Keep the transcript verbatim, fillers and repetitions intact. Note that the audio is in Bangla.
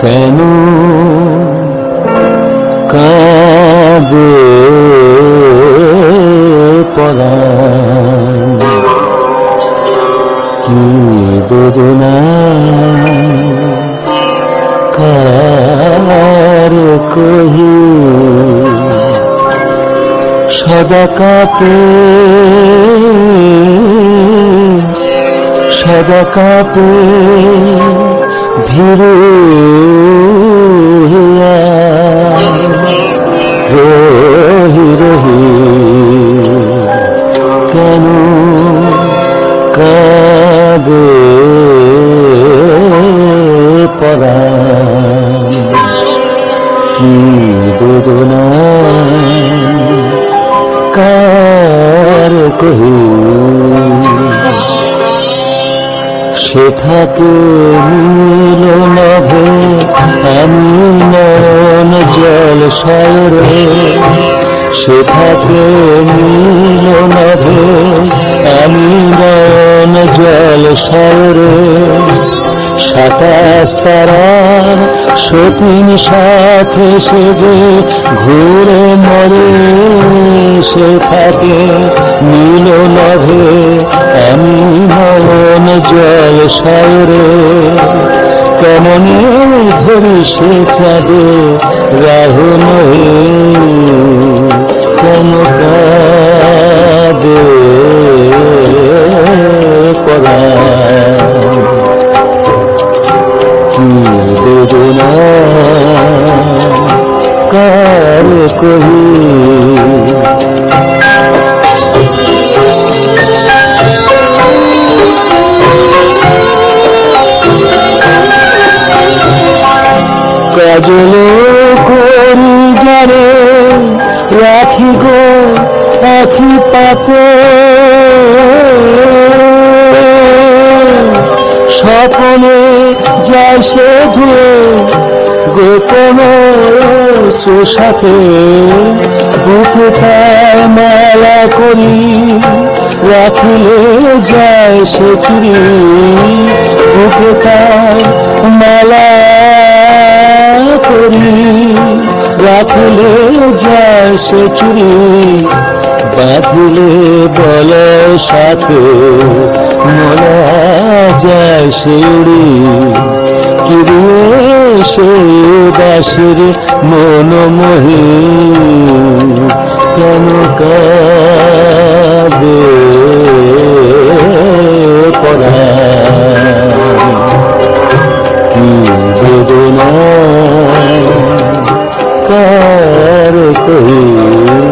কেন কাঁদে পরাণ কি বেদনা কার কহি সদা কাঁপে সদা কাঁপে ভীরু রহি রহি কেন কাঁদে পরাণ কি বেদনা কার কহি সে থাকে নীল নভে আমি নয়ন জল সায়রে সে থাকে নীল নভে আমি নয়ন জল সায়রে সাতাশ তারার সতীন সাথে সে যে ঘুরে মরে সে থাকে নীল নভে আমি নয়ন জল সায়রে কেমনে ধরি সে চাঁদে রাহুল কেন কাঁদে পরাণ কি বেদনা কার কহি কাজল করি যারে রাখি গো আখি পাতে স্বপনে যায় সে ধুয়ে গোপন সুসাথে বুকে তার মালা করি রাখিলে যায় সে চুরি বুকে তার মালা করি রাখিলে যায় সে চুরি বাঁধিলে বলে সাথে মলা যায় সে উড়ি কিরিয়ে সে দাসের মন মোহে কেন কাঁদে পরাণ কি বেদনা কার কহি